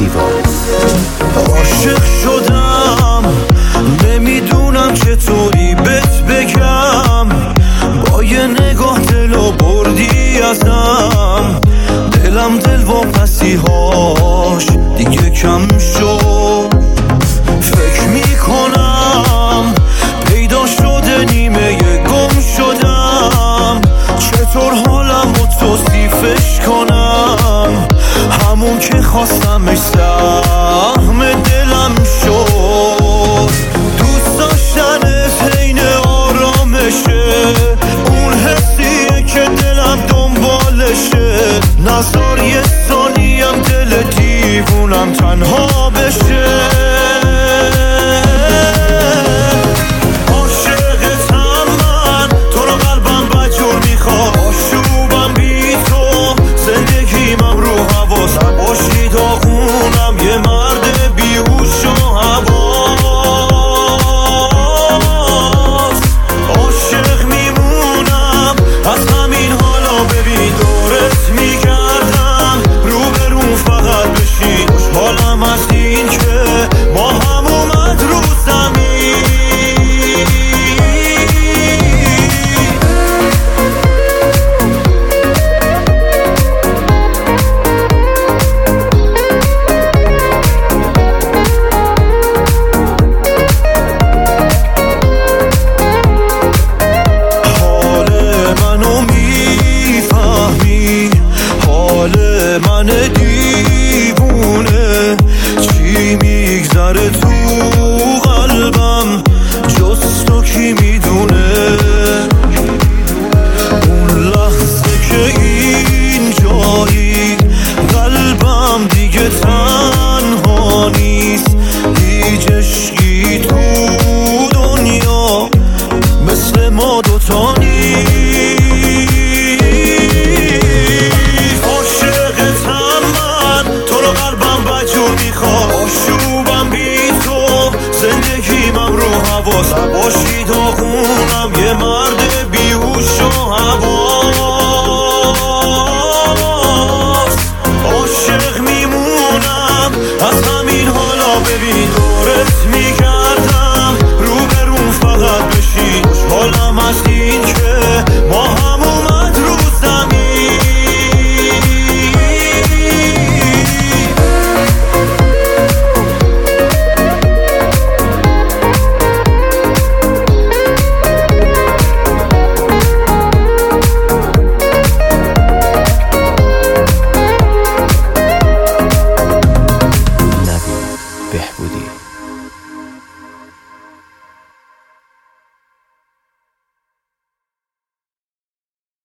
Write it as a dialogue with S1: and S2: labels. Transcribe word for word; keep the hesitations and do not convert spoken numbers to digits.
S1: فستیوال.
S2: عاشق شدم نمیدونم چطوری بهت بگم، با یه نگاه دلو بردی ازم، دلم دل واپسی هاش دیگه کم شد. فکر میکنم پیدا شده نیمه گم شدم، چطور حالم رو توصیفش کنم، همون که خواستمش سهم دلم شد. دوست داشتنت حین آرامشه، اون حسیه که دلم دنبالشه، نذار یه ثانیم دل دیوونم تنها بشه. عاشقتم من، تو رو قلبم بجور میخواد، آشوبم بی تو، زندگیم رو حواس باشی، داغونم یه مرد بیهوش و حواس. عاشق میمونم از همین حالا، ببین دورت میگردم، رو به رو فقط بشین، خوشحالم از این که ما هم اومد رو زمین. حال منو میفهمی، حال من دی